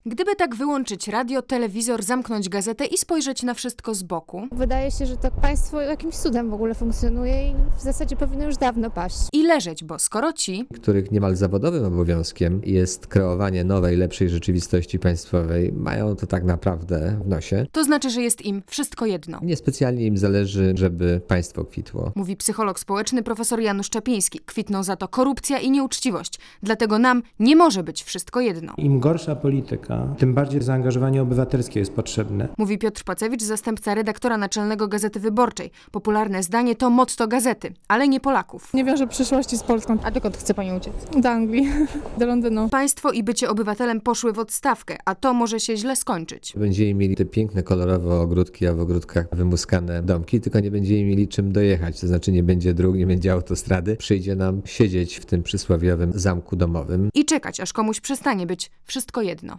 Gdyby tak wyłączyć radio, telewizor, zamknąć gazetę i spojrzeć na wszystko z boku Wydaje się, że to państwo jakimś cudem w ogóle funkcjonuje i w zasadzie powinno już dawno paść. i leżeć, bo skoro ci, których niemal zawodowym obowiązkiem jest kreowanie nowej, lepszej rzeczywistości państwowej, mają to tak naprawdę w nosie. to znaczy, że jest im wszystko jedno. Niespecjalnie im zależy, żeby państwo kwitło. Mówi psycholog społeczny profesor Janusz Czapiński. Kwitną za to korupcja i nieuczciwość. Dlatego nam nie może być wszystko jedno. Im gorsza polityka, tym bardziej zaangażowanie obywatelskie jest potrzebne. Mówi Piotr Pacewicz, zastępca redaktora naczelnego Gazety Wyborczej. Popularne zdanie to motto gazety, ale nie Polaków. Nie wiąże przyszłości z Polską. A dokąd chce pani uciec? Do Anglii, do Londynu. Państwo i bycie obywatelem poszły w odstawkę, a to może się źle skończyć. Będziemy mieli te piękne, kolorowe ogródki, a w ogródkach wymuskane domki, tylko nie będziemy mieli czym dojechać. To znaczy nie będzie dróg, nie będzie autostrady. Przyjdzie nam siedzieć w tym przysłowiowym zamku domowym. I czekać, aż komuś przestanie być wszystko jedno.